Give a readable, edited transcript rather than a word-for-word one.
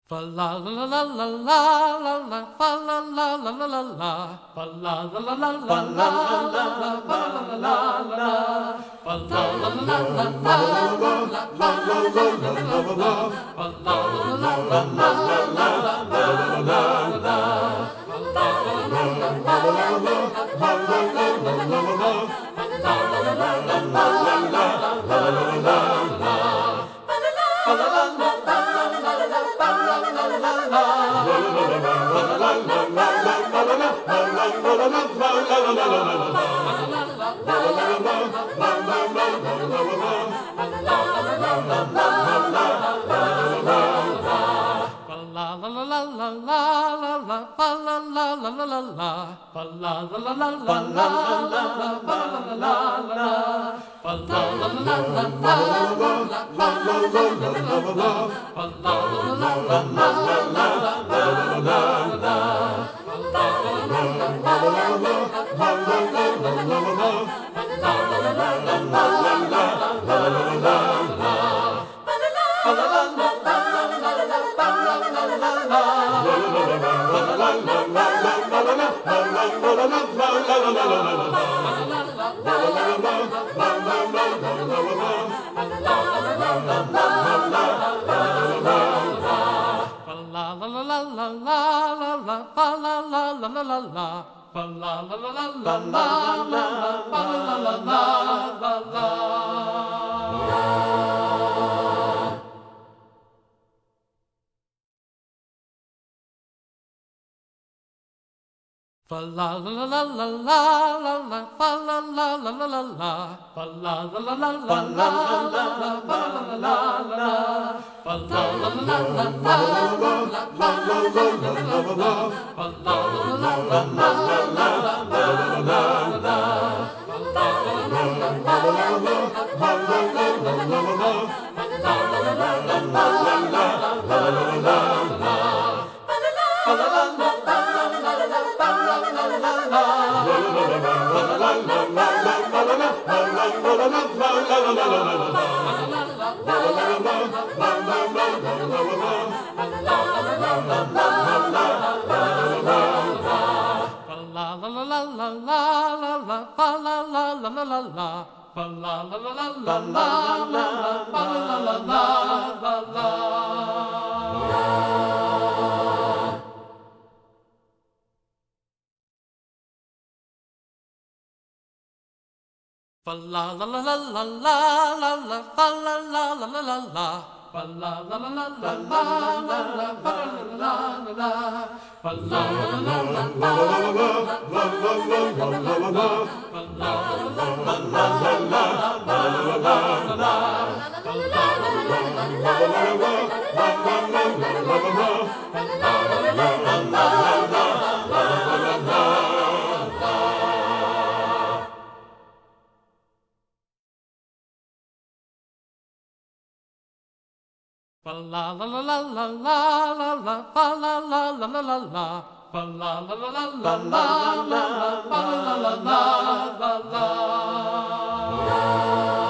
Fa la la la la la la la la fa la la la la la la fa la la la la la la la la fa la la la la la fa la la la la la la la fa la la la la la fa la la la la la la la fa la la la la fa la la la la la la fa la la la la la la fa la la la la la la la la la la fa la la la Fa la la la la la la la fa la la la la la la fa la la la la la la la fa la la la la fa la la la la la la fa la la la la fa la la la la la la fa la la la la fa la la la la la la fa la la la la la fa la la la la la la fa la la la Fa la la la la la la la la fa la la la la la la fa la la la la la la la la fa la la la la fa la la la la la la la fa la la la Fa la la la la la la la la fa la la la la la la fa la la la la la la la fa la la la la la